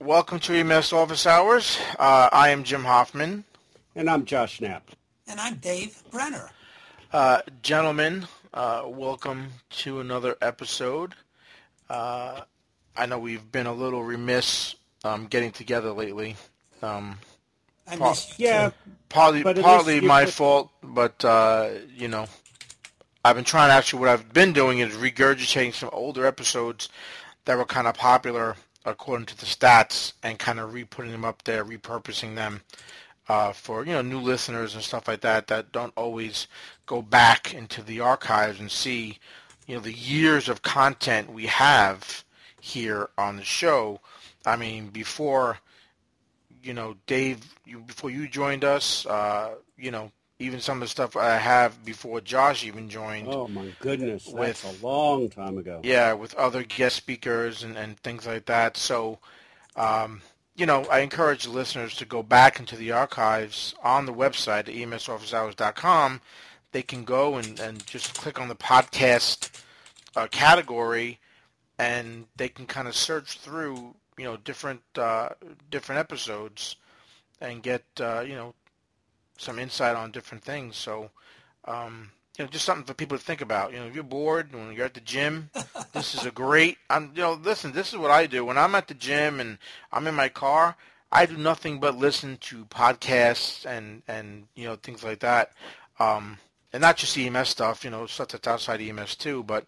Welcome to EMS Office Hours. I am Jim Hoffman. And I'm Josh Knapp. And I'm Dave Brenner. Gentlemen, welcome to another episode. I know we've been a little remiss getting together lately. I missed you Yeah, too. Partly my fault, but, I've been trying to actually, what I've been doing is regurgitating some older episodes that were kind of popular according to the stats and kind of re-putting them up there, repurposing them for, new listeners and stuff like that don't always go back into the archives and see, the years of content we have here on the show. I mean, before, Dave, before you joined us, even some of the stuff I have before Josh even joined. Oh, my goodness. That's a long time ago. Yeah, with other guest speakers and things like that. So, I encourage listeners to go back into the archives on the website at emsofficehours.com. They can go and just click on the podcast category, and they can kind of search through, different episodes and get, some insight on different things. So, just something for people to think about. If you're bored when you're at the gym, this is a great. Listen. This is what I do when I'm at the gym and I'm in my car. I do nothing but listen to podcasts and things like that, and not just EMS stuff. Stuff that's outside EMS too. But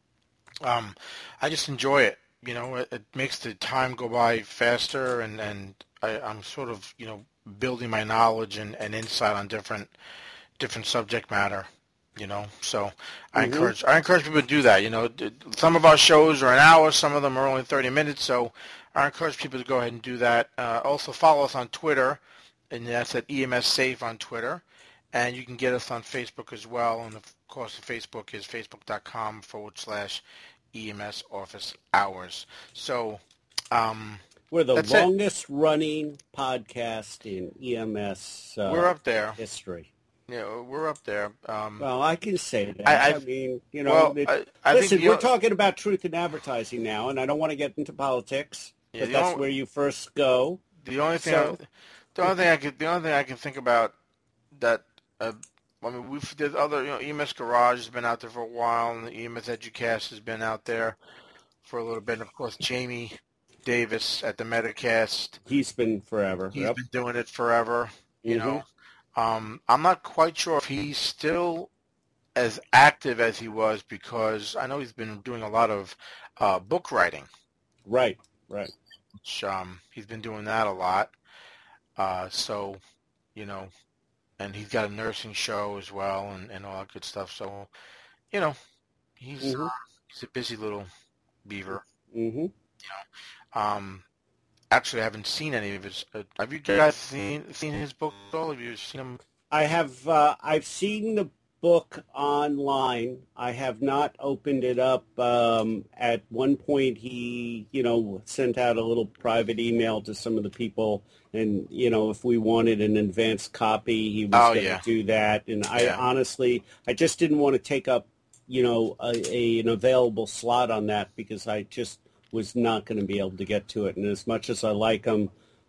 I just enjoy it. It makes the time go by faster, and I'm sort of building my knowledge and insight on different subject matter, so I encourage people to do that. Some of our shows are an hour, some of them are only 30 minutes, so I encourage people to go ahead and do that. Also follow us on Twitter, and that's at EMS Safe on Twitter, and you can get us on Facebook as well, and of course the Facebook is facebook.com/EMS Office Hours. So we're the longest running podcast in EMS we're up there. history. Yeah, we're up there. Well, I can say that. I listen, we're talking about truth in advertising now, and I don't want to get into politics, but that's where you first go. The only thing I can think about that. There's other, EMS Garage has been out there for a while, and the EMS Educast has been out there for a little bit. And of course, Jamie Davis at the Metacast. He's been forever. He's been doing it forever. I'm not quite sure if he's still as active as he was, because I know he's been doing a lot of book writing. Right. Which, he's been doing that a lot. And he's got a nursing show as well, and all that good stuff. So, he's a busy little beaver. Mm-hmm. Actually, I haven't seen any of his. Have you guys seen his book at all? Have you seen him? I have. I've seen the book online. I have not opened it up. At one point, he, sent out a little private email to some of the people, and if we wanted an advanced copy, he was going to do that. And I honestly, I just didn't want to take up, an available slot on that, because I just was not going to be able to get to it. And as much as I like him,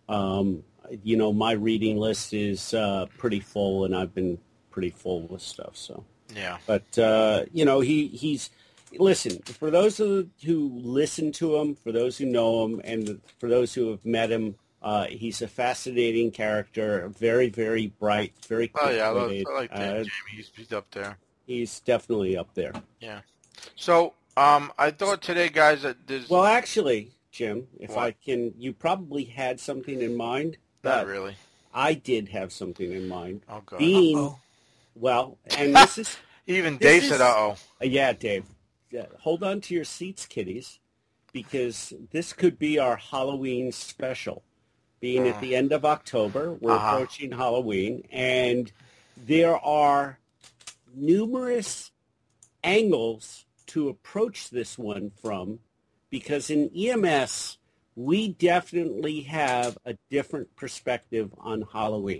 my reading list is pretty full, and I've been pretty full with stuff. So yeah. But he's listen, for those who listen to him, for those who know him, and for those who have met him, he's a fascinating character, very, very bright, very quick. Oh yeah, I like Jamie. He's up there. He's definitely up there. Yeah. So. I thought today, guys, that there's... Well, actually, Jim, you probably had something in mind. Not really. I did have something in mind. Oh, God. Well, and this is... Even Dave said, uh-oh. Yeah, Dave. Hold on to your seats, kiddies, because this could be our Halloween special. Being at the end of October, we're approaching Halloween, and there are numerous angles to approach this one from, because in EMS, we definitely have a different perspective on Halloween.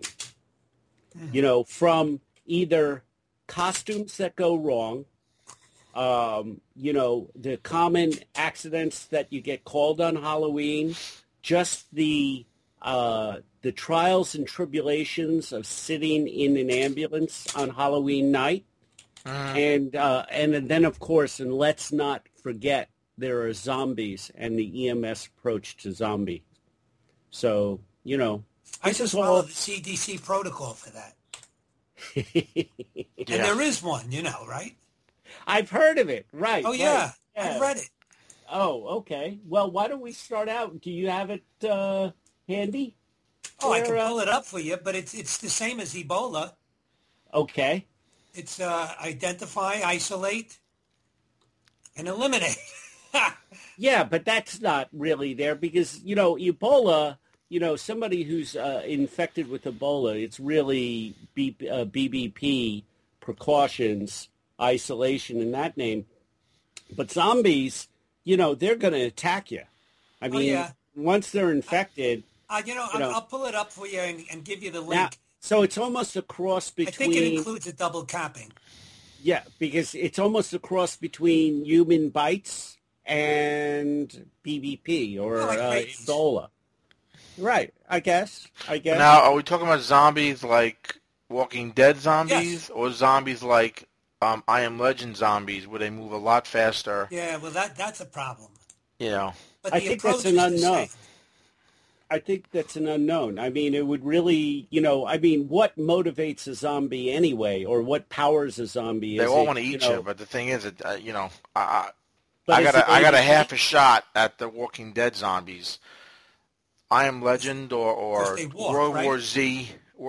From either costumes that go wrong, the common accidents that you get called on Halloween, just the trials and tribulations of sitting in an ambulance on Halloween night. And then, of course, and let's not forget, there are zombies and the EMS approach to zombie. So, I just follow the CDC protocol for that. And there is one, right? I've heard of it, right. Oh, yeah. Right. Yeah. I've read it. Oh, okay. Well, why don't we start out? Do you have it handy? Oh, I can pull it up for you, but it's the same as Ebola. Okay. It's identify, isolate, and eliminate. Yeah, but that's not really there because, Ebola, somebody who's infected with Ebola, it's really BBP, precautions, isolation in that name. But zombies, they're going to attack you. I mean, once they're infected. I'll pull it up for you and give you the link. Now, so it's almost a cross between. I think it includes a double capping. Yeah, because it's almost a cross between human bites and BBP or Ebola. Right, I guess. Now, are we talking about zombies like Walking Dead zombies, or zombies like I Am Legend zombies, where they move a lot faster? Yeah, well, that's a problem. But I think that's an unknown. I think that's an unknown. I mean, it would really, what motivates a zombie anyway, or what powers a zombie? They all want to eat you, but the thing is, I got a half a shot at the Walking Dead zombies. I Am Legend or World War Z,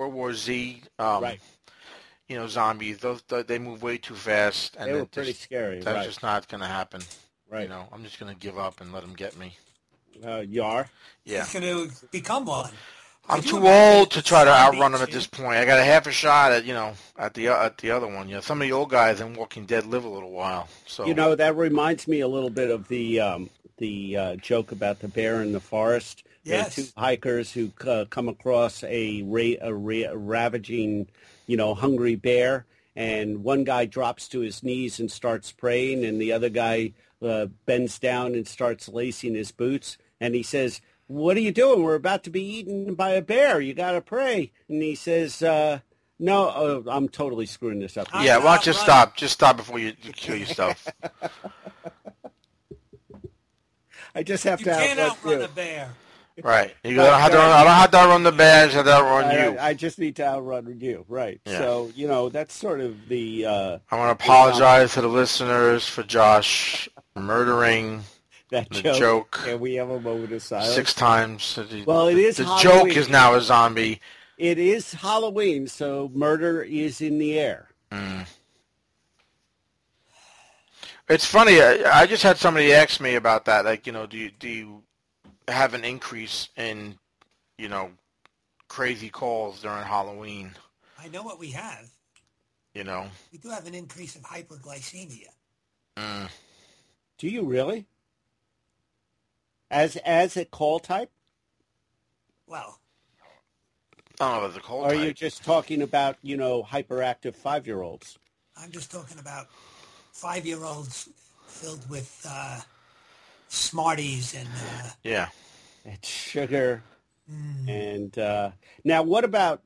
right. Zombies. They move way too fast, and they were pretty scary. That's just not going to happen. Right. I'm just going to give up and let them get me. You are? Yeah. He's going to become one. I'm too old to try to outrun them at this point. I got a half a shot at the other one. Some of the old guys in Walking Dead live a little while. So that reminds me a little bit of the joke about the bear in the forest. Yes. Two hikers who come across a ravaging, hungry bear, and one guy drops to his knees and starts praying, and the other guy bends down and starts lacing his boots, and he says, "What are you doing? We're about to be eaten by a bear. You got to pray." And he says, "No, I'm totally screwing this up." Yeah, why don't you stop? Just stop before you kill yourself. I just have to can't outrun a bear. Right. I don't have to outrun the bear. I have to outrun you. I just need to outrun you. Right. Yeah. So, that's sort of the... I want to apologize to the listeners for Josh murdering that the joke. Can we have a moment of silence? 6 times. Well, it is the Halloween. joke is now a zombie. It is Halloween, so murder is in the air. Mm. It's funny. I just had somebody ask me about that. Like, do you have an increase in, crazy calls during Halloween? I know what we have. We do have an increase of hyperglycemia. Mm. Do you really? As a call type? Well, I don't know about the call type. type. Are you just talking about, hyperactive 5-year-olds? I'm just talking about 5-year-olds filled with Smarties and and sugar. And now, what about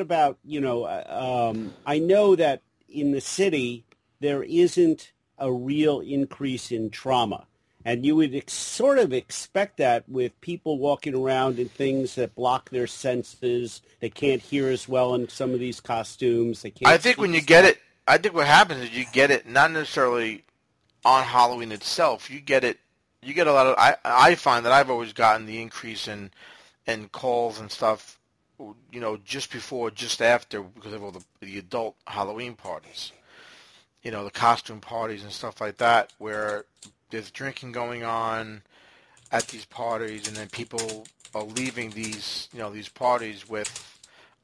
I know that in the city there isn't a real increase in trauma, and you would sort of expect that with people walking around in things that block their senses. They can't hear as well in some of these costumes. They can't. I think when you get it, I think what happens is you get it not necessarily on Halloween itself. You get a lot of. I find that I've always gotten the increase in calls and stuff, just before, just after, because of all the adult Halloween parties. The costume parties and stuff like that, where there's drinking going on at these parties, and then people are leaving these parties with,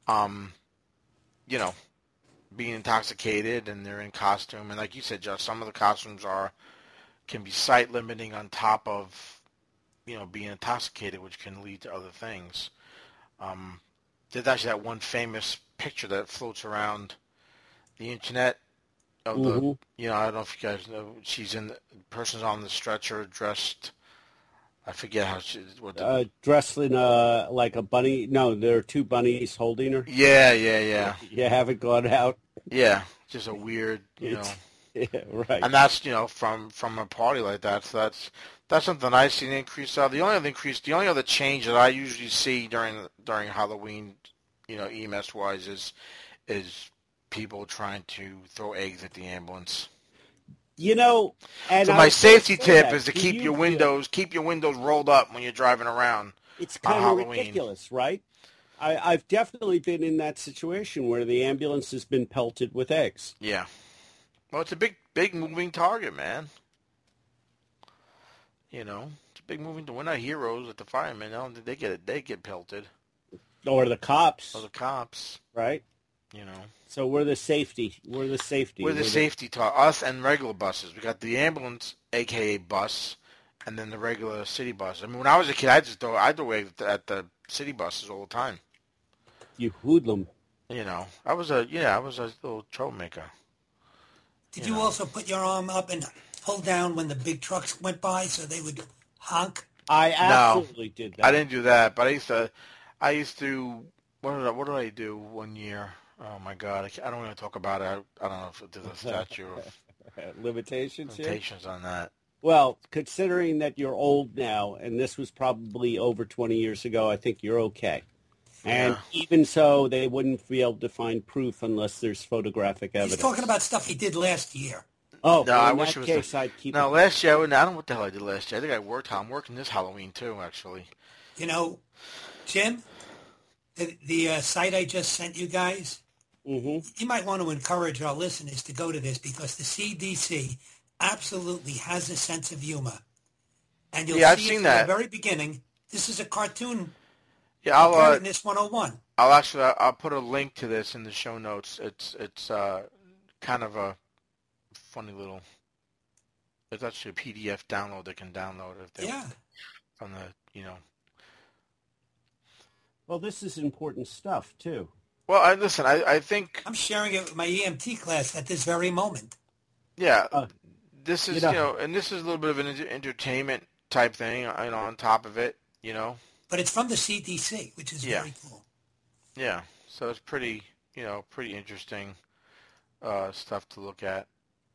being intoxicated, and they're in costume. And like you said, Josh, some of the costumes can be sight limiting on top of, being intoxicated, which can lead to other things. There's actually that one famous picture that floats around the internet of the, I don't know if you guys know, person's on the stretcher dressed, I forget how she dressed in like a bunny. No, there are two bunnies holding her. Yeah. You haven't gone out. Yeah, just a weird, Yeah, right. and that's from a party like that. So that's something I see an increase of. The only other change that I usually see during Halloween, EMS wise, is people trying to throw eggs at the ambulance. And so my safety tip is to keep your windows rolled up when you're driving around. It's kind of ridiculous, right? I've definitely been in that situation where the ambulance has been pelted with eggs. Yeah. Well, it's a big moving target, man. It's a big moving. We're not heroes at the firemen. They get pelted. Or the cops. Right. So we're the safety. We're the safety us and regular buses. We got the ambulance, aka bus, and then the regular city bus. I mean, when I was a kid, I'd throw eggs at the city buses all the time. You hoodlum. I was a little troublemaker. Did you also put your arm up and hold down when the big trucks went by so they would honk? I absolutely did that. I didn't do that, but I used to. What did I do one year? Oh my God, I don't want to talk about it. I don't know if there's a statute of limitations on that. Well, considering that you're old now, and this was probably over 20 years ago, I think you're okay. And even so, they wouldn't be able to find proof unless there's photographic evidence. He's talking about stuff he did last year. Oh, no, I wish it was. I'd keep no, last year I don't know what the hell I did last year. I think I worked. I'm working this Halloween too, actually. Jim, the site I just sent you guys. Mm-hmm. You might want to encourage our listeners to go to this because the CDC absolutely has a sense of humor, and you'll see it from the very beginning. This is a cartoon. Yeah, Preparedness 101. I'll put a link to this in the show notes. It's kind of a funny little. It's actually a PDF download they can download if they from the Well, this is important stuff too. Well, I think I'm sharing it with my EMT class at this very moment. Yeah, this is and this is a little bit of an entertainment type thing, on top of it, But it's from the CDC, which is very cool. Yeah, so it's pretty interesting stuff to look at,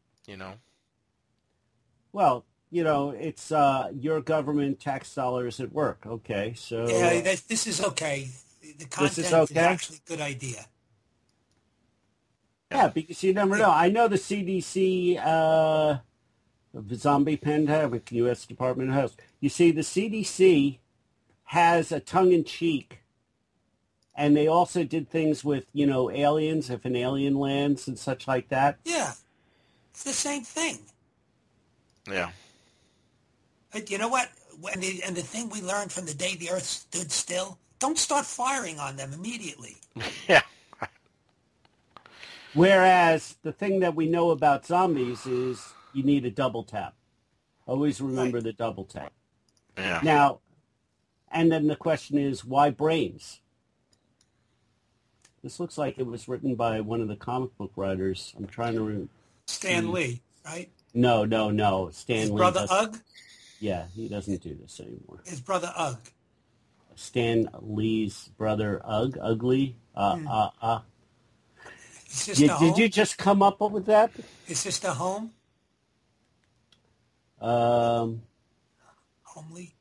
Well, it's your government tax dollars at work. Okay, so this is okay. The content is actually a good idea. Yeah, because you never know. I know the CDC, the zombie pandemic, U.S. Department of Health. You see, the CDC has a tongue-in-cheek, and they also did things with, aliens, if an alien lands and such like that. Yeah, it's the same thing. Yeah. But you know what? And the thing we learned from the day the Earth stood still, don't start firing on them immediately. Yeah. Whereas the thing that we know about zombies is you need a double tap. Always remember the double tap. Yeah. Now, and then the question is, why brains? This looks like it was written by one of the comic book writers. I'm trying to Stan Lee, right? No. Stan His Lee. Brother Ugg? Yeah, he doesn't do this anymore. His brother Ugg. Stan Lee's brother Ugg? Ugly? Did you just come up with that? His sister Home? Homely.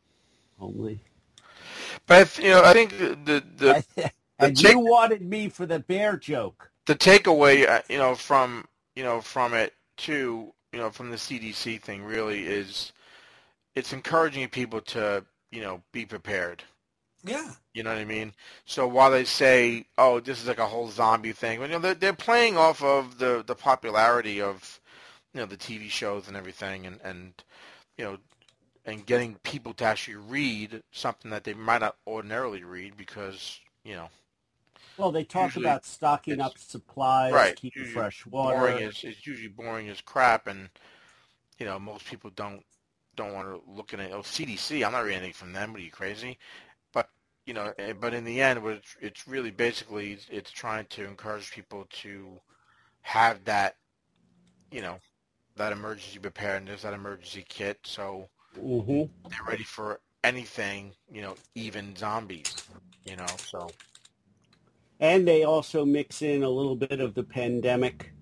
But I think the and you wanted me for the bear joke. The takeaway, from it too, from the CDC thing really is, it's encouraging people to, be prepared. Yeah. You know what I mean? So while they say, "Oh, this is like a whole zombie thing," they're playing off of the popularity of, the TV shows and everything, and getting people to actually read something that they might not ordinarily read because, Well, they talk about stocking up supplies, right, keeping fresh water. It's usually boring as crap, and most people don't want to look at it. Oh, CDC, I'm not reading anything from them. What are you, crazy? But in the end, it's really basically it's trying to encourage people to have that, that emergency preparedness, that emergency kit, so they're ready for anything, even zombies, so. And they also mix in a little bit of the pandemic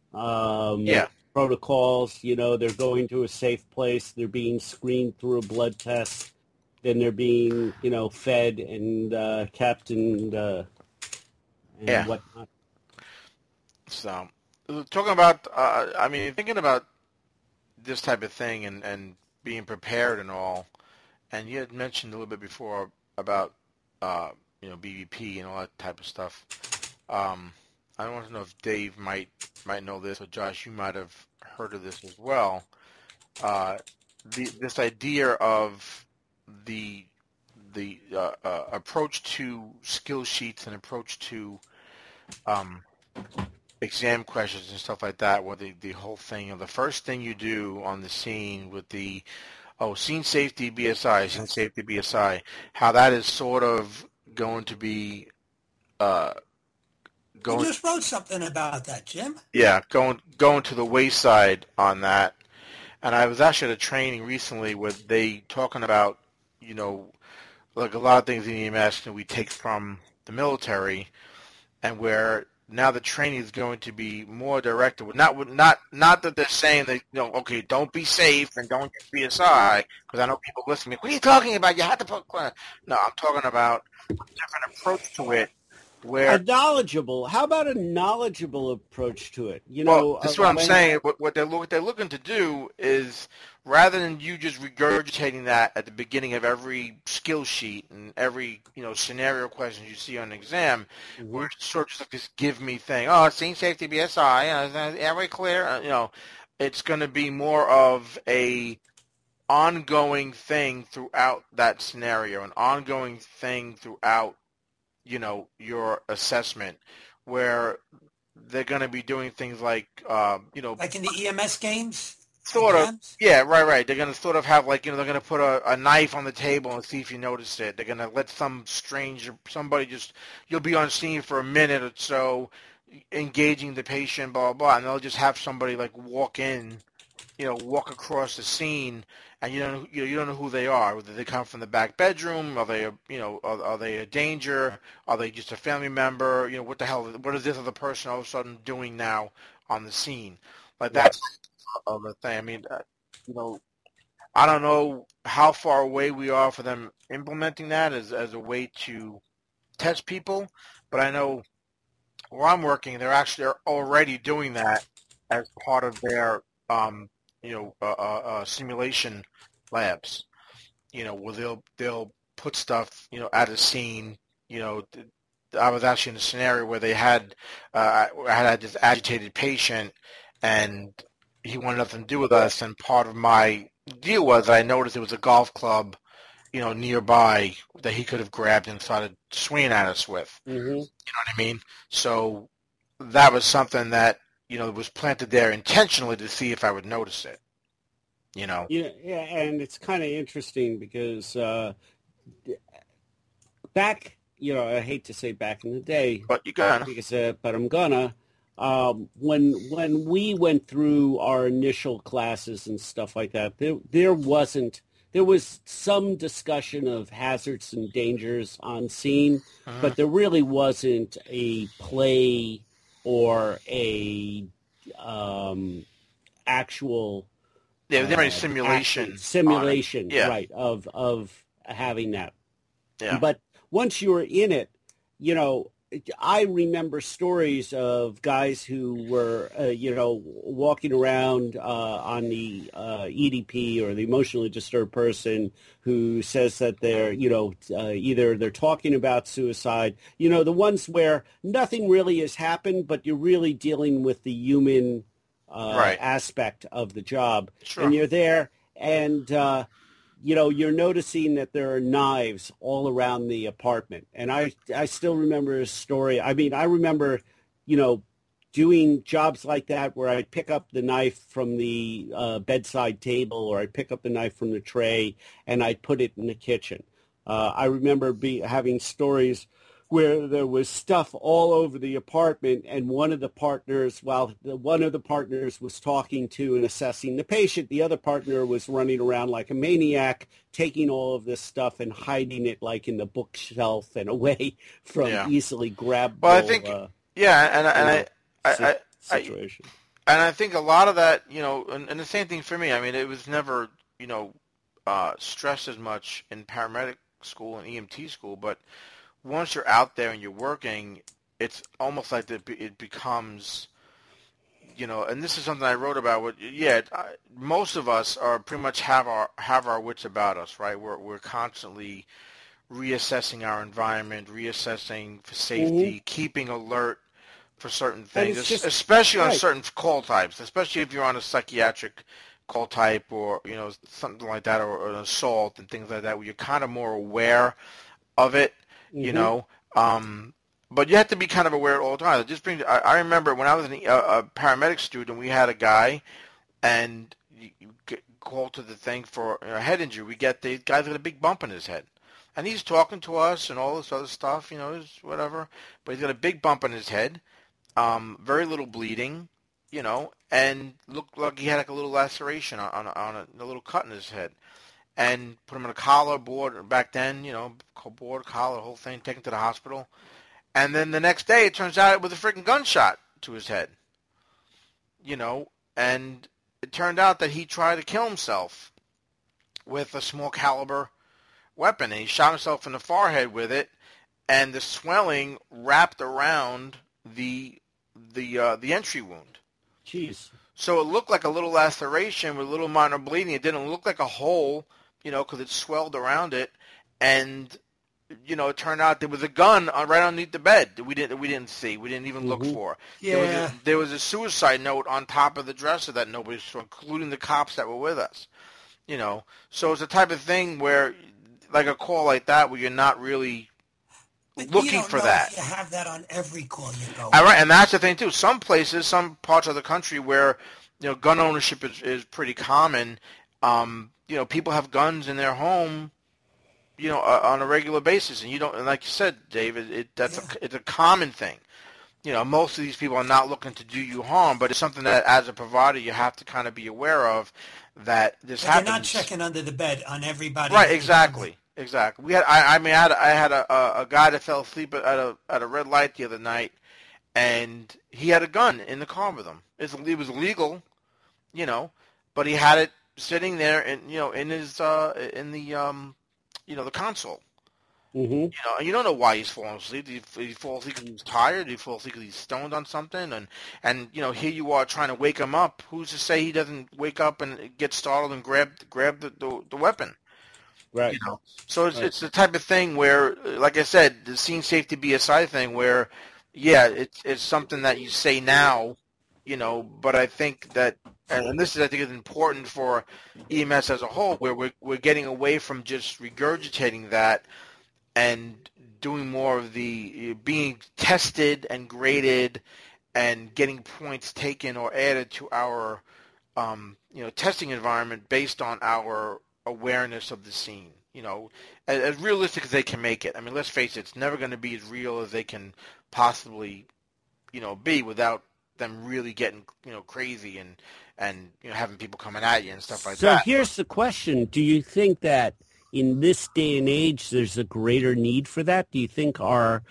protocols. They're going to a safe place. They're being screened through a blood test. Then they're being, fed and kept and whatnot. So, talking about, thinking about this type of thing and being prepared and all, and you had mentioned a little bit before about, BVP and all that type of stuff. I don't want to know if Dave might know this, or Josh, you might have heard of this as well. This idea of the approach to skill sheets and approach to exam questions and stuff like that, where the whole thing, the first thing you do on the scene with the scene safety BSI, how that is sort of going to be you just wrote something about that, Jim. Yeah, going to the wayside on that. And I was actually at a training recently where they talking about, like a lot of things in EMS that we take from the military, and where now the training is going to be more directed. Not that they're saying that, okay, don't be safe and don't get BSI, because I know people listening. What are you talking about? You have to put. No, I'm talking about a different approach to it. How about a knowledgeable approach to it? That's what I'm saying. What they're looking to do is, rather than you just regurgitating that at the beginning of every skill sheet and every scenario questions you see on an exam, we're sort of just like this give me thing. Oh, scene safety BSI, every clear. It's going to be more of a ongoing thing throughout that scenario, an ongoing thing throughout your assessment, where they're going to be doing things like, like in the EMS games? Sort of. Yeah, right. They're going to sort of have they're going to put a knife on the table and see if you notice it. They're going to let somebody you'll be on scene for a minute or so, engaging the patient, blah, blah, blah, and they'll just have somebody walk across the scene, and you don't know who they are. Whether they come from the back bedroom, are they are they a danger? Are they just a family member? What the hell? What is this other person all of a sudden doing now on the scene? That's the thing. I don't know how far away we are for them implementing that as a way to test people, but I know where I'm working, they're already doing that as part of their simulation labs, where they'll put stuff, at a scene. I was actually in a scenario where they had, I had this agitated patient, and he wanted nothing to do with us. And part of my deal was I noticed there was a golf club, nearby that he could have grabbed and started swinging at us with. Mm-hmm. You know what I mean? So that was something that was planted there intentionally to see if I would notice it. Yeah, and it's kind of interesting because back, I hate to say back in the day, but you gonna, but I'm gonna. When we went through our initial classes and stuff like that, there was some discussion of hazards and dangers on scene, but there really wasn't a play or a actual simulation, right, of having that. Yeah. But once you were in it, I remember stories of guys who were, walking around on the EDP, or the emotionally disturbed person, who says that they're, either they're talking about suicide, the ones where nothing really has happened, but you're really dealing with the human aspect of the job. Sure. And you're there, and you're noticing that there are knives all around the apartment. And I still remember a story. I mean, I remember, doing jobs like that where I'd pick up the knife from the bedside table, or I'd pick up the knife from the tray and I'd put it in the kitchen. I remember having stories where there was stuff all over the apartment, and one of the partners was talking to and assessing the patient, the other partner was running around like a maniac, taking all of this stuff and hiding it like in the bookshelf and away from easily grabbable. Well, I think, situation. And I think a lot of that, and the same thing for me. I mean, it was never, stressed as much in paramedic school and EMT school, but once you're out there and you're working, it's almost like it becomes, and this is something I wrote about. Most of us are pretty much have our wits about us, right? We're constantly reassessing our environment, reassessing for safety, keeping alert for certain things, especially on certain call types, especially if you're on a psychiatric call type or, something like that, or an assault and things like that, where you're kind of more aware of it, but you have to be kind of aware at all times. It just brings, I remember when I was a paramedic student, we had a guy, and you get called to the thing for a head injury. We get the guy's got a big bump in his head. And he's talking to us and all this other stuff, whatever, but he's got a big bump in his head. Very little bleeding, and looked like he had like a little laceration on a little cut in his head. And put him in a collar, board, back then, board, collar, whole thing, take him to the hospital. And then the next day, it turns out it was a freaking gunshot to his head. And it turned out that he tried to kill himself with a small caliber weapon. And he shot himself in the forehead with it, and the swelling wrapped around the entry wound. Jeez. So it looked like a little laceration with a little minor bleeding. It didn't look like a hole, because it swelled around it. And, it turned out there was a gun right underneath the bed that we didn't see. We didn't even look for. Yeah. There was a suicide note on top of the dresser that nobody saw, including the cops that were with us. So it's the type of thing where, like a call like that, where you're not really looking for that. You have that on every call you go. All right, and that's the thing too. Some places, some parts of the country where gun ownership is pretty common. People have guns in their home, on a regular basis, and and like you said, David, it's a common thing. Most of these people are not looking to do you harm, but it's something that as a provider you have to kind of be aware of, that this happens. You're not checking under the bed on everybody. Right, exactly. Exactly. We had. I had a guy that fell asleep at a red light the other night, and he had a gun in the car with him. It was illegal, but he had it sitting there, in his the console. Mm-hmm. And you don't know why he's falling asleep. Did he fall asleep because he's tired? Did he fall asleep because he's stoned on something? And here you are trying to wake him up. Who's to say he doesn't wake up and get startled and grab the weapon? Right. So it's the type of thing where, like I said, the scene safety BSI thing where, it's something that you say now, but I think that, and this is, I think, is important for EMS as a whole, where we're getting away from just regurgitating that and doing more of the being tested and graded and getting points taken or added to our, testing environment based on our awareness of the scene, as realistic as they can make it. I mean, let's face it, it's never going to be as real as they can possibly, be without them really getting, crazy and having people coming at you and stuff like that. So here's the question. Do you think that in this day and age there's a greater need for that? Do you think our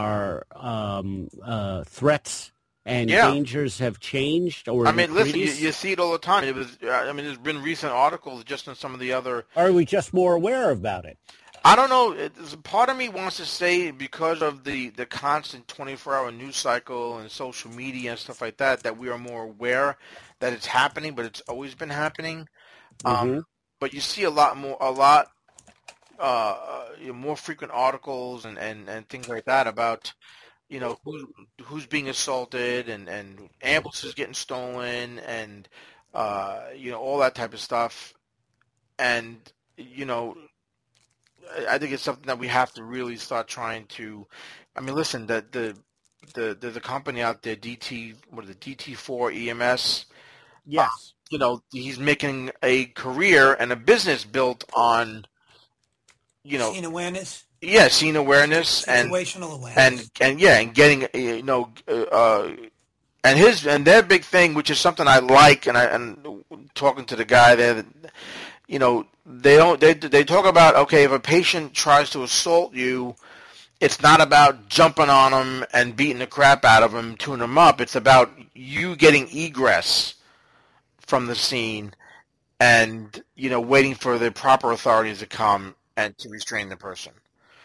threats and dangers have changed, or listen, you see it all the time. It was, there's been recent articles just on some of the other. Are we just more aware about it? I don't know. Part of me wants to say because of the constant 24-hour news cycle and social media and stuff like that we are more aware that it's happening, but it's always been happening. But you see a lot more frequent articles and things like that about. Who's being assaulted and ambulances getting stolen and, all that type of stuff. And, I think it's something that we have to really start trying to, listen, there's a company out there, DT4 EMS. Yes. He's making a career and a business built on scene awareness. Yeah, scene awareness situational awareness, and getting and their big thing, which is something I like, and talking to the guy there, they talk about, okay, if a patient tries to assault you, it's not about jumping on them and beating the crap out of them, tuning them up. It's about you getting egress from the scene and waiting for the proper authorities to come and to restrain the person.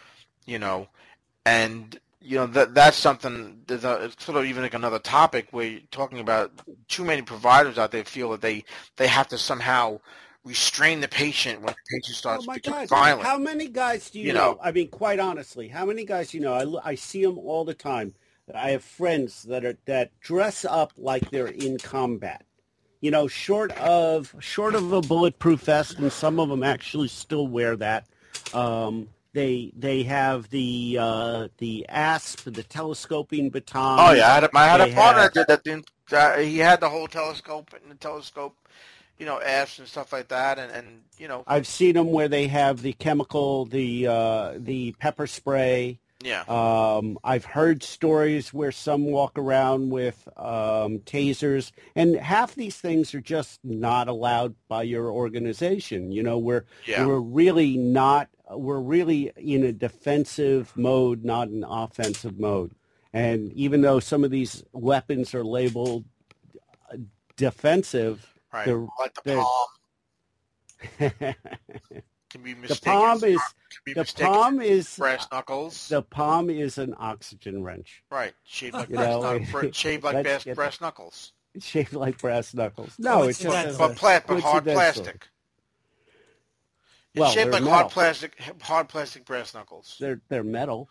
That's something. It's sort of even like another topic where you're talking about too many providers out there feel that they have to somehow restrain the patient when the patient starts becoming violent. How many guys do you know? I mean, quite honestly, how many guys do you know? I see them all the time. I have friends that dress up like they're in combat. Short of a bulletproof vest, and some of them actually still wear that. They have the ASP, the telescoping baton. Oh yeah, I had a partner that did that. He had the whole telescope and the telescope, ASP and stuff like that, and I've seen them where they have the chemical, the pepper spray. Yeah. I've heard stories where some walk around with tasers, and half these things are just not allowed by your organization. We're really not. We're really in a defensive mode, not an offensive mode. And even though some of these weapons are labeled defensive, right, like the palm. Can be mistaken. The palm is brass knuckles. The palm is an oxygen wrench. Right, shaped like brass knuckles. Shaped like brass knuckles. No, it's just but hard plastic. It's shaped like hard plastic brass knuckles. They're metal.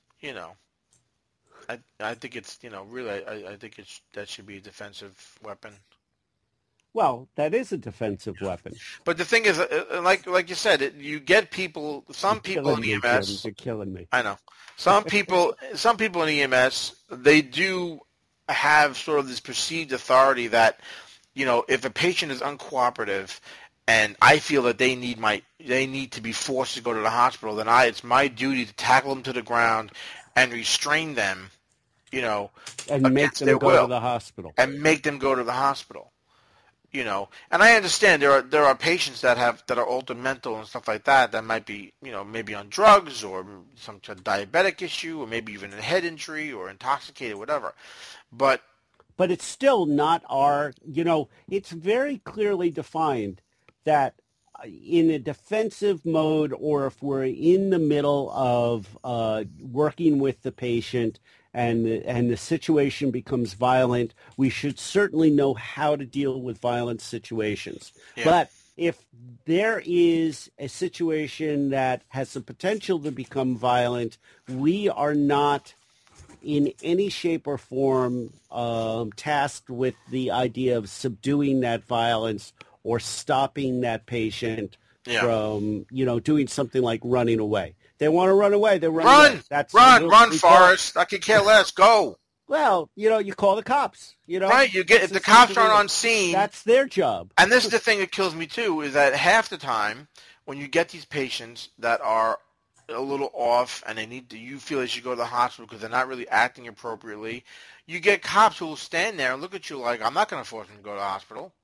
I think it's really I think that should be a defensive weapon. Well, that is a defensive weapon. But the thing is, like you said, you get people. Some people in EMS. You're killing me. I know. Some people in EMS, they do have sort of this perceived authority that, if a patient is uncooperative, and I feel that they need to be forced to go to the hospital, then it's my duty to tackle them to the ground and restrain them, and make them go to the hospital. And make them go to the hospital. And I understand there are patients that are altered mental and stuff like that might be, maybe on drugs or some kind of diabetic issue or maybe even a head injury or intoxicated, whatever. But it's still not it's very clearly defined that in a defensive mode, or if we're in the middle of working with the patient and the situation becomes violent, we should certainly know how to deal with violent situations. Yeah. But if there is a situation that has the potential to become violent, we are not in any shape or form tasked with the idea of subduing that violence or stopping that patient from, doing something like running away. They want to run away. They run. Run, Forrest. I could care less. Go. Well, you call the cops. Right. If the cops aren't on scene, that's their job. And this is the thing that kills me too, is that half the time when you get these patients that are a little off and you feel they should go to the hospital because they're not really acting appropriately, you get cops who will stand there and look at you like, I'm not going to force them to go to the hospital.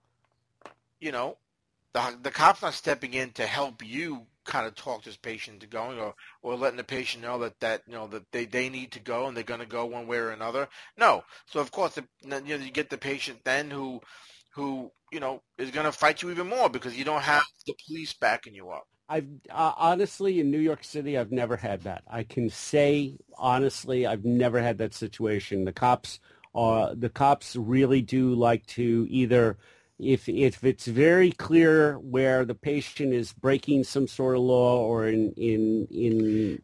The cop's not stepping in to help you kind of talk this patient into going, or letting the patient know that they need to go and they're going to go one way or another. No. So of course you get the patient then who is going to fight you even more because you don't have the police backing you up. I've honestly, in New York City, I've never had that. I can say honestly, I've never had that situation. The cops really do like to either, if it's very clear where the patient is breaking some sort of law or in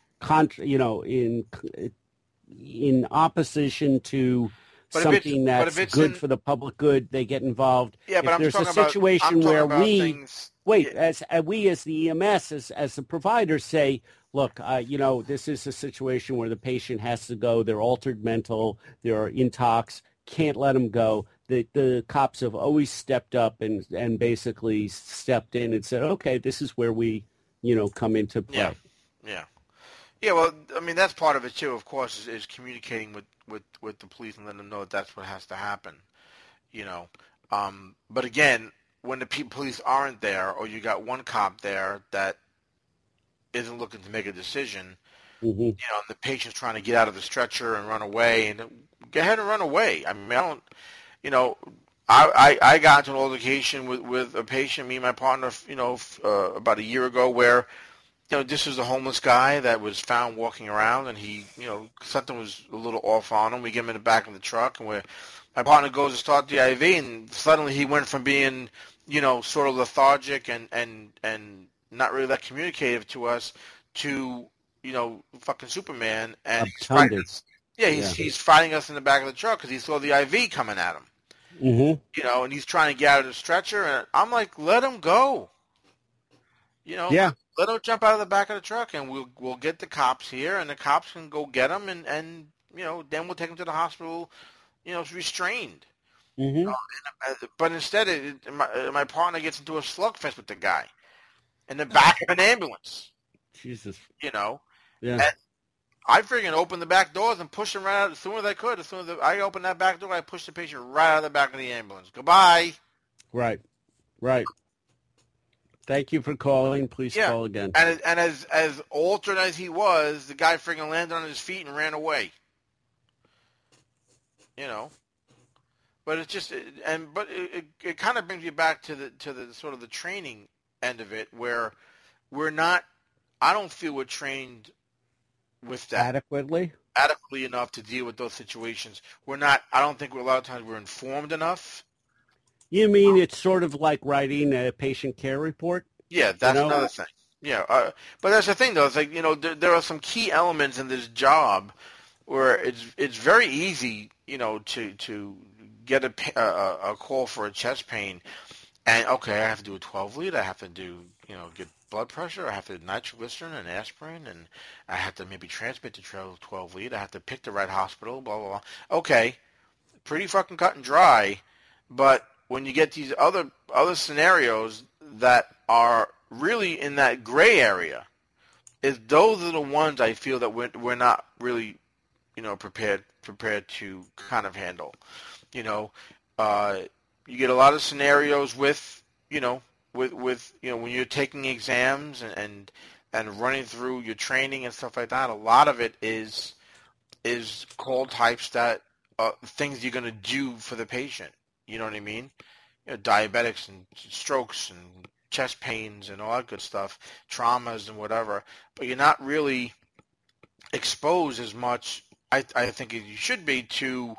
opposition to something that's good for the public good, they get involved. Yeah, but if there's a situation where we as the EMS, as the providers say, look, this is a situation where the patient has to go. They're altered mental. They're intox. Can't let them go. The cops have always stepped up and basically stepped in and said, okay, this is where we come into play. Yeah. Well, I mean, that's part of it too. Of course, is communicating with the police and letting them know that that's what has to happen. But again, when the police aren't there, or you got one cop there that isn't looking to make a decision, and the patient's trying to get out of the stretcher and run away, and go ahead and run away. I mean, I got into an altercation with a patient, me and my partner, about a year ago, where, this is a homeless guy that was found walking around, and he, something was a little off on him. We get him in the back of the truck, and my partner goes to start the IV, and suddenly he went from being, sort of lethargic and not really that communicative to us to, fucking Superman, and he's fighting us in the back of the truck because he saw the IV coming at him. And he's trying to get out of the stretcher, and I'm like, let him go. Let him jump out of the back of the truck, and we'll get the cops here, and the cops can go get him, and then we'll take him to the hospital, restrained. But instead, my partner gets into a slugfest with the guy in the back of an ambulance. Jesus. Yeah. And I freaking opened the back doors and pushed him right out as soon as I could. As soon as I opened that back door, I pushed the patient right out of the back of the ambulance. Goodbye. Right. Thank you for calling. Please call again. And as altered as he was, the guy freaking landed on his feet and ran away. But it's just, it kind of brings you back to the sort of the training end of it, where I don't feel we're trained with that adequately enough to deal with those situations. I don't think a lot of times we're informed enough. You mean it's sort of like writing a patient care report? Yeah, that's another thing. Yeah, but that's the thing, though. It's like, there are some key elements in this job where it's very easy, to get a call for a chest pain, and okay, I have to do a 12 lead. I have to do, get blood pressure. I have to do nitroglycerin and aspirin, and I have to maybe transmit the 12 lead. I have to pick the right hospital. Blah blah blah. Okay, pretty fucking cut and dry, but when you get these other scenarios that are really in that gray area, those are the ones I feel that we're not really, prepared to kind of handle. You get a lot of scenarios with when you're taking exams and running through your training and stuff like that. A lot of it is call types that things you're going to do for the patient. You know what I mean? Diabetics and strokes and chest pains and all that good stuff, traumas and whatever. But you're not really exposed as much, I think, as you should be to,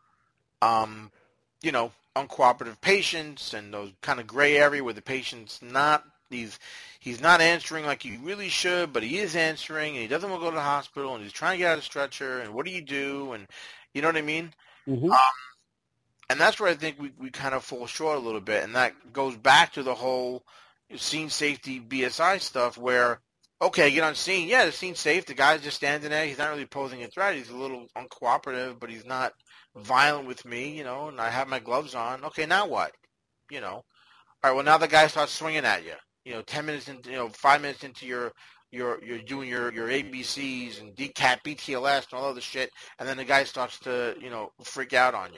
uncooperative patients and those kind of gray area where the patient's he's not answering like he really should, but he is answering, and he doesn't want to go to the hospital, and he's trying to get out of the stretcher, and what do you do? And you know what I mean? And that's where I think we kind of fall short a little bit, and that goes back to the whole scene safety BSI stuff where, okay, get on scene. Yeah, the scene's safe. The guy's just standing there. He's not really posing a threat. He's a little uncooperative, but he's not violent with me, and I have my gloves on. Okay, now what? All right, well, now the guy starts swinging at you. 10 minutes into, 5 minutes into you're doing your ABCs and DCAT, BTLS, and all other shit, and then the guy starts to, freak out on you.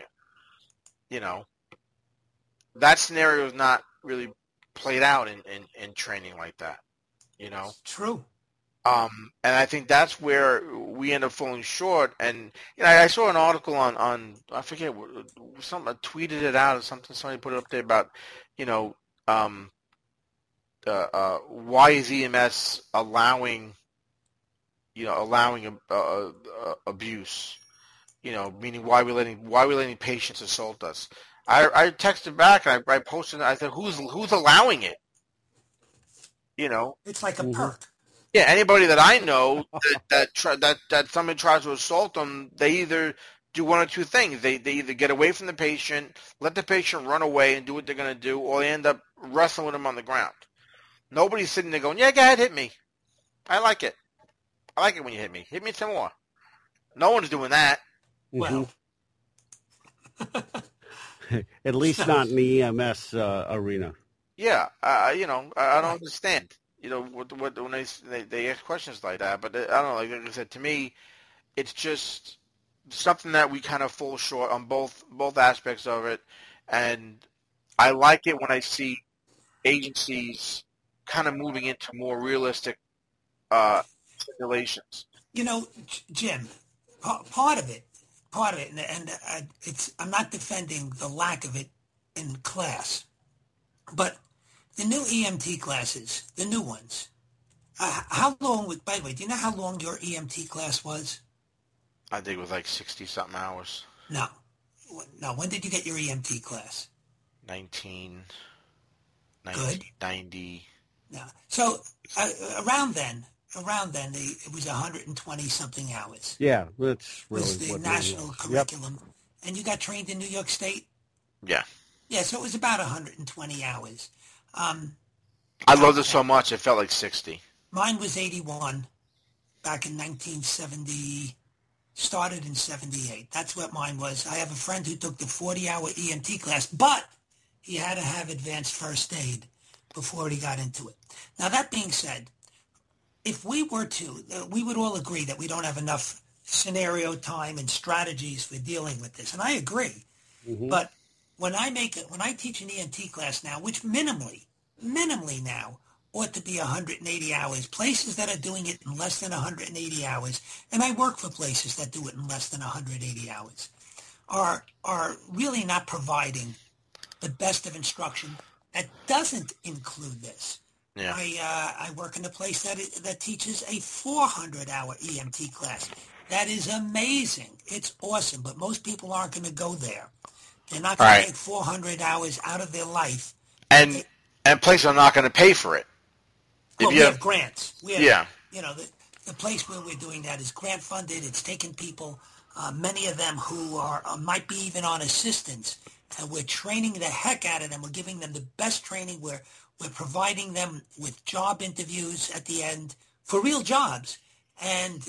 That scenario is not really played out in training like that, True. And I think that's where we end up falling short. And I saw an article on I forget something, I tweeted it out or something. Somebody put it up there about why is EMS allowing abuse? Meaning why we letting patients assault us. I texted back and I posted. I said, who's allowing it? It's like a perk. Yeah, anybody that I know that somebody tries to assault them, they either do one or two things. They either get away from the patient, let the patient run away and do what they're going to do, or they end up wrestling with them on the ground. Nobody's sitting there going, yeah, go ahead, hit me. I like it. I like it when you hit me. Hit me some more. No one's doing that. Well, at least not in the EMS arena. Yeah, I don't understand. when they ask questions like that. But I don't know. Like I said, to me, it's just something that we kind of fall short on both aspects of it, and I like it when I see agencies kind of moving into more realistic simulations. Jim, part of it, and I'm not defending the lack of it in class, but the new EMT classes, the new ones, how long, by the way, do you know how long your EMT class was? I think it was like 60-something hours. No. When did you get your EMT class? 1990. No. So around then, it was 120-something hours. Yeah, that's really was the national curriculum. Yep. And you got trained in New York State? Yeah. Yeah, so it was about 120 hours. I loved it so much, it felt like 60. Mine was 81 back in 1970, started in 78. That's what mine was. I have a friend who took the 40-hour EMT class, but he had to have advanced first aid before he got into it. Now, that being said, if we were to, we would all agree that we don't have enough scenario time and strategies for dealing with this, and I agree. Mm-hmm. But when I teach an EMT class now, which minimally now ought to be 180 hours, places that are doing it in less than 180 hours, and I work for places that do it in less than 180 hours, are really not providing the best of instruction that doesn't include this. Yeah. I work in a place that teaches a 400-hour EMT class. That is amazing. It's awesome, but most people aren't going to go there. They're not going to take 400 hours out of their life. And places are not going to pay for it. Well, we have grants. The place where we're doing that is grant funded. It's taking people, many of them who are might be even on assistance, and we're training the heck out of them. We're giving them the best training. We're providing them with job interviews at the end for real jobs. And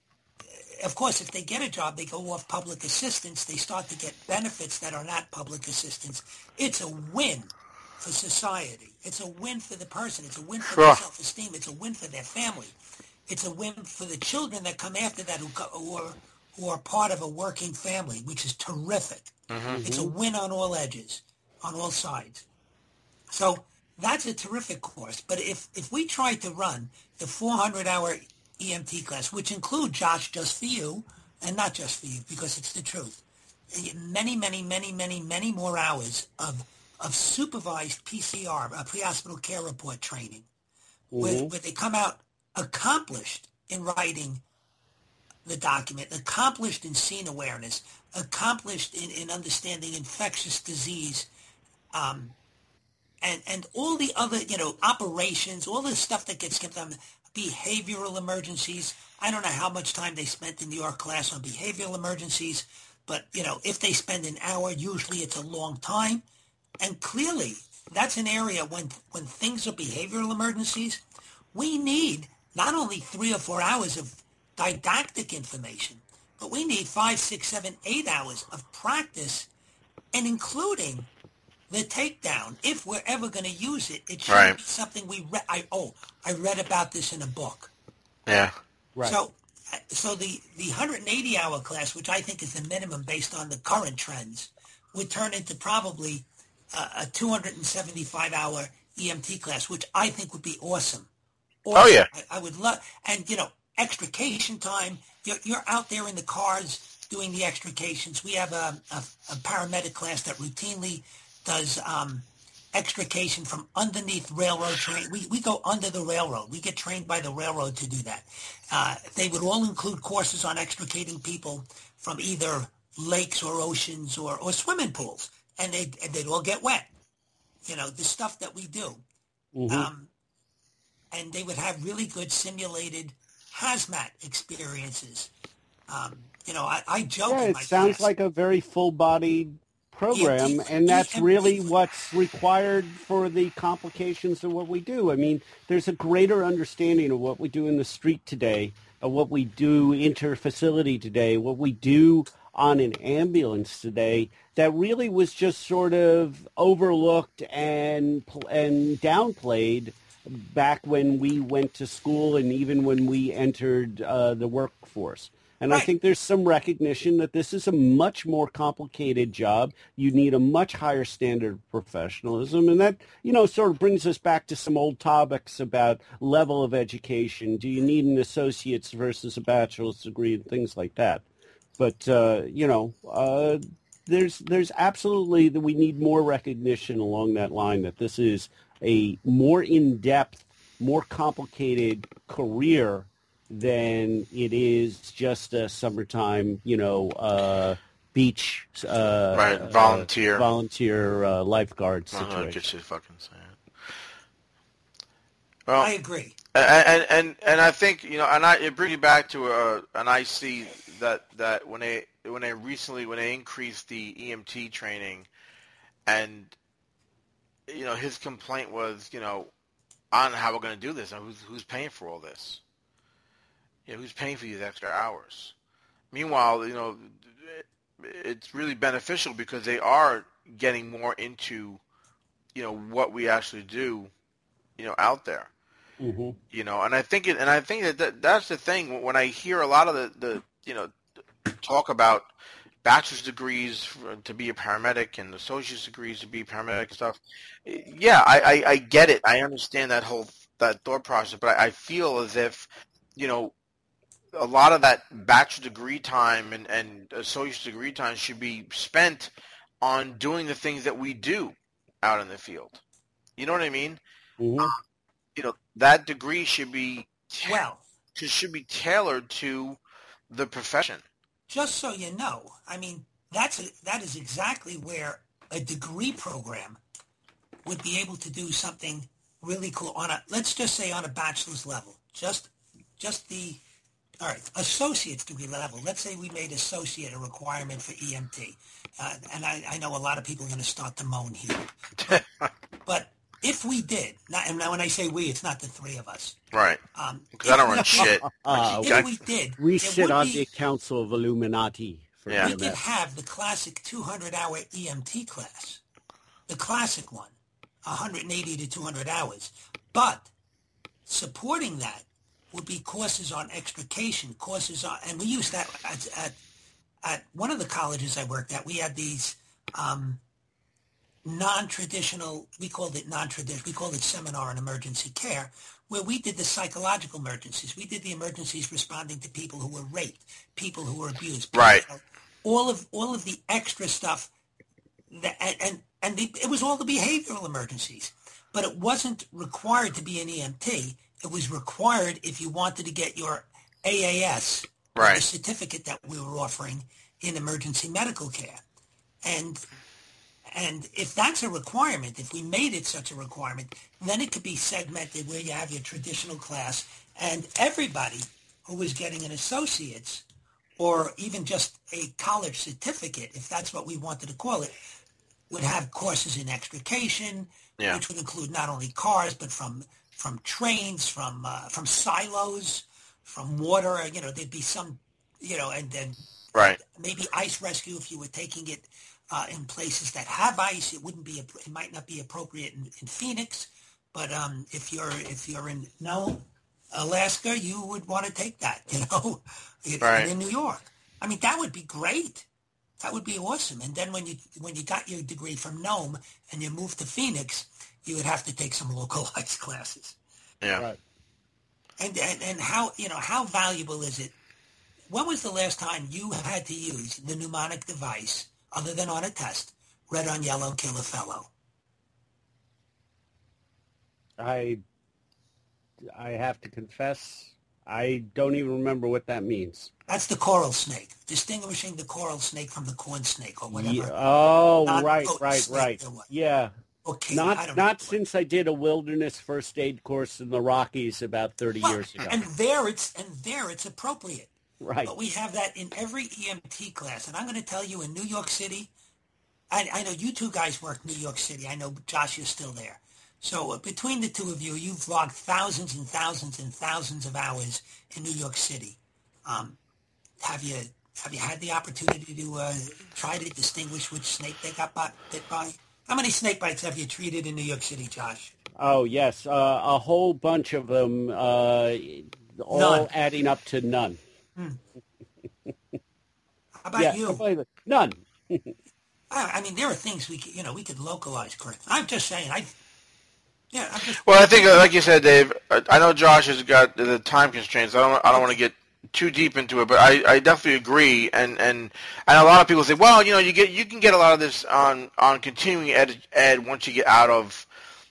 of course, if they get a job, they go off public assistance. They start to get benefits that are not public assistance. It's a win for society. It's a win for the person. It's a win for their self-esteem. It's a win for their family. It's a win for the children that come after that who are part of a working family, which is terrific. Mm-hmm. It's a win on all edges, on all sides. So that's a terrific course. But if we try to run the 400-hour EMT class, which include, Josh, just for you, and not just for you, because it's the truth, many, many, many, many, many more hours of supervised PCR, pre-hospital care report training, where they come out accomplished in writing the document, accomplished in scene awareness, accomplished in understanding infectious disease, and all the other, operations, all the stuff that gets given them, behavioral emergencies. I don't know how much time they spent in your class on behavioral emergencies, but, if they spend an hour, usually it's a long time. And clearly, that's an area when things are behavioral emergencies, we need not only 3 or 4 hours of didactic information, but we need 5, 6, 7, 8 hours of practice, and including the takedown. If we're ever going to use it, it should be something we read. I read about this in a book. Yeah. Right. So the 180-hour class, which I think is the minimum based on the current trends, would turn into probably a 275-hour EMT class, which I think would be awesome. Oh, yeah. I would love, and, extrication time. You're out there in the cars doing the extrications. We have a paramedic class that routinely does extrication from underneath railroad train. We go under the railroad. We get trained by the railroad to do that. They would all include courses on extricating people from either lakes or oceans or swimming pools. And they'd all get wet, the stuff that we do. Mm-hmm. And they would have really good simulated hazmat experiences. I joke in my class. It sounds like a very full-bodied program, and that's really what's required for the complications of what we do. I mean, there's a greater understanding of what we do in the street today, of what we do inter-facility today, what we do on an ambulance today, that really was just sort of overlooked and downplayed back when we went to school and even when we entered the workforce. And right. I think there's some recognition that this is a much more complicated job. You need a much higher standard of professionalism. And that, sort of brings us back to some old topics about level of education. Do you need an associate's versus a bachelor's degree and things like that? But, there's absolutely that we need more recognition along that line that this is a more in-depth, more complicated career than it is just a summertime, beach volunteer lifeguard situation. I get you fucking saying. Well, I agree. And I think it brings you back to and I see that when they increased the EMT training, and his complaint was I don't know how we're going to do this, and who's paying for all this. Who's paying for these extra hours? Meanwhile, it's really beneficial because they are getting more into, what we actually do, out there. Mm-hmm. And I think that's the thing. When I hear a lot of the talk about bachelor's degrees to be a paramedic and associate's degrees to be a paramedic and stuff, yeah, I get it. I understand that thought process, but I feel as if, a lot of that bachelor degree time and associate's degree time should be spent on doing the things that we do out in the field. You know what I mean? Mm-hmm. That degree should be tailored to the profession. Just so you know, I mean, that is exactly where a degree program would be able to do something really cool let's just say on a bachelor's level, just the. All right, associate's degree level. Let's say we made associate a requirement for EMT. And I know a lot of people are going to start to moan here. But if we did, and now when I say we, it's not the three of us. Right. Because I don't run shit. If we did. We sit on the Council of Illuminati. We could have the classic 200-hour EMT class. The classic one, 180 to 200 hours. But supporting that would be courses on extrication, and we used that at one of the colleges I worked at. We had these non-traditional, we called it seminar in emergency care, where we did the psychological emergencies. We did the emergencies responding to people who were raped, people who were abused. Right. All of the extra stuff, it was all the behavioral emergencies. But it wasn't required to be an EMT. It was required if you wanted to get your AAS, right, the certificate that we were offering in emergency medical care. And if that's a requirement, if we made it such a requirement, then it could be segmented where you have your traditional class, and everybody who was getting an associate's or even just a college certificate, if that's what we wanted to call it, would have courses in extrication, which would include not only cars, but from trains, from silos, from water. There'd be some, and then maybe ice rescue if you were taking it in places that have ice. It might not be appropriate in Phoenix, but if you're in Alaska, you would want to take that. In New York. I mean, that would be great. That would be awesome. And then when you got your degree from Nome and you moved to Phoenix, you would have to take some localized classes. Yeah. Right. And how valuable is it? When was the last time you had to use the mnemonic device, other than on a test, red on yellow, kill a fellow? I have to confess, I don't even remember what that means. That's the coral snake, distinguishing the coral snake from the corn snake or whatever. Yeah. Oh, right. Yeah. Okay, not since I did a wilderness first aid course in the Rockies about 30 years ago. And there it's appropriate. Right. But we have that in every EMT class. And I'm going to tell you, in New York City, I know you two guys work New York City. I know Josh is still there. So between the two of you, you've logged thousands and thousands and thousands of hours in New York City. Have you had the opportunity to try to distinguish which snake they got bit by? How many snake bites have you treated in New York City, Josh? Oh, yes. A whole bunch of them, all none. adding up to none. How about you? Completely. None. I mean, there are things we could localize correctly. I'm just saying. Well, I think, like you said, Dave, I know Josh has got the time constraints. I don't want to get too deep into it, but I definitely agree. And a lot of people say, well, you can get a lot of this on continuing ed once you get out of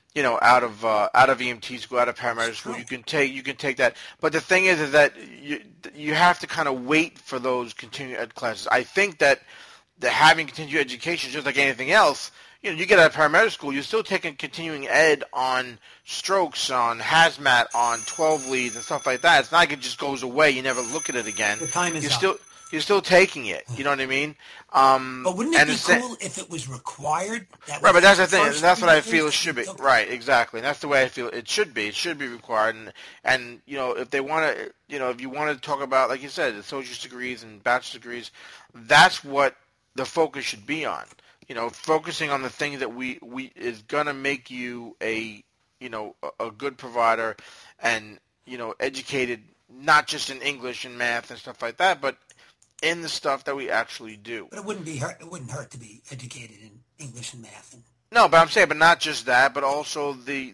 EMT school, out of paramedic school. You can take that. But the thing is that you have to kind of wait for those continuing ed classes. I think that having continuing education, just like anything else, you get out of paramedic school, you're still taking continuing ed on strokes, on hazmat, on 12 leads and stuff like that. It's not like it just goes away. You never look at it again. The time is up. You're still taking it. You know what I mean? But wouldn't it be cool if it was required? Right, but that's the thing. That's what I feel it should be. Right, exactly. And that's the way I feel it should be. It should be required. And if they want to, if you want to talk about, like you said, associate's degrees and bachelor's degrees, that's what the focus should be on. Focusing on the things that we is gonna make you a good provider and educated, not just in English and math and stuff like that, but in the stuff that we actually do. But it wouldn't hurt to be educated in English and math. No, but I'm saying, but not just that, but also the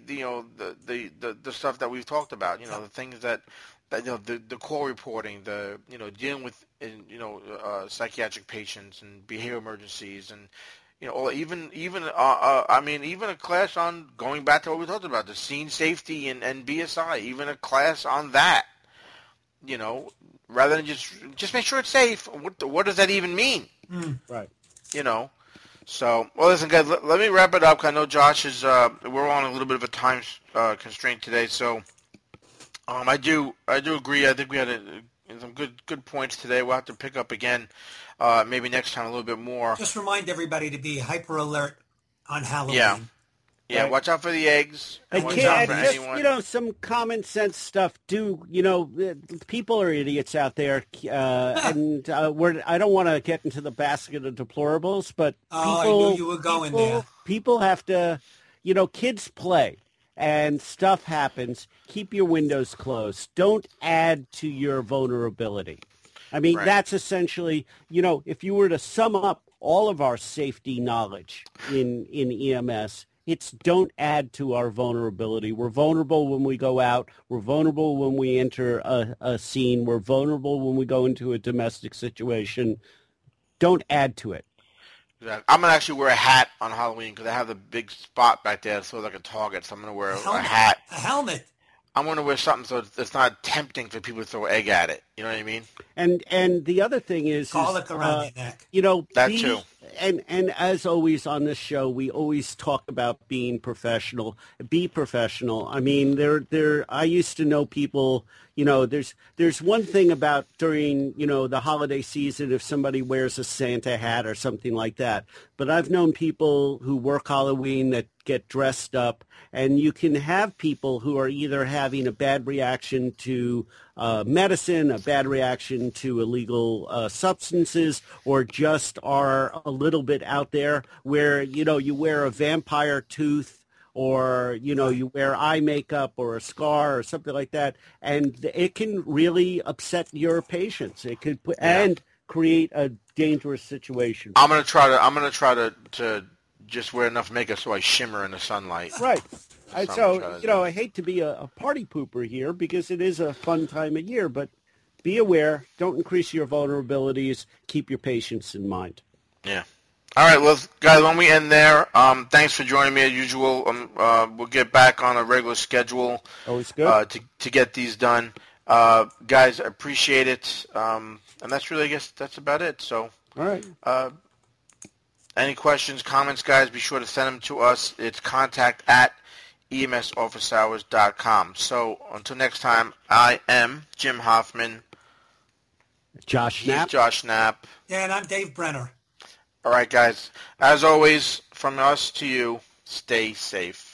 stuff that we've talked about. The things that the call reporting, dealing with psychiatric patients and behavioral emergencies, and even a class on, going back to what we talked about, the scene safety and BSI, even a class on that. Rather than just make sure it's safe. What does that even mean? Right. So, well, listen, guys, let me wrap it up. I know Josh is, we're on a little bit of a time constraint today. So, I do agree. I think we had some good points today. We'll have to pick up again, maybe next time a little bit more. Just remind everybody to be hyper alert on Halloween. Yeah, right. Watch out for the eggs. Watch out for anyone. Some common sense stuff. People are idiots out there, and I don't want to get into the basket of deplorables, but I knew you were going there. People have to, kids play, and stuff happens. Keep your windows closed. Don't add to your vulnerability. I mean, That's essentially, if you were to sum up all of our safety knowledge in EMS. It's don't add to our vulnerability. We're vulnerable when we go out. We're vulnerable when we enter a scene. We're vulnerable when we go into a domestic situation. Don't add to it. Exactly. I'm going to actually wear a hat on Halloween because I have the big spot back there so like a target. So I'm going to wear a hat. A helmet. I'm going to wear something so it's not tempting for people to throw egg at it. You know what I mean? And the other thing is... Garlic around your neck. That too. And as always on this show, we always talk about being professional. Be professional. I mean, I used to know people, there's one thing about during, the holiday season if somebody wears a Santa hat or something like that. But I've known people who work Halloween that get dressed up, and you can have people who are either having a bad reaction to medicine, a bad reaction to illegal substances, or just are a little bit out there where, you wear a vampire tooth or, you wear eye makeup or a scar or something like that, and it can really upset your patients. It could and create a dangerous situation. I'm gonna try to just wear enough makeup so I shimmer in the sunlight. Right. I hate to be a party pooper here because it is a fun time of year, but be aware. Don't increase your vulnerabilities. Keep your patients in mind. Yeah. All right, well, guys, when we end there, thanks for joining me as usual. We'll get back on a regular schedule. Always good. To get these done. Guys, appreciate it. And that's really, I guess, that's about it. So, all right. Any questions, comments, guys, be sure to send them to us. It's contact@emsofficehours.com. So, until next time, I am Jim Hoffman. Josh Knapp. Josh Knapp. Yeah, and I'm Dave Brenner. All right, guys. As always, from us to you, stay safe.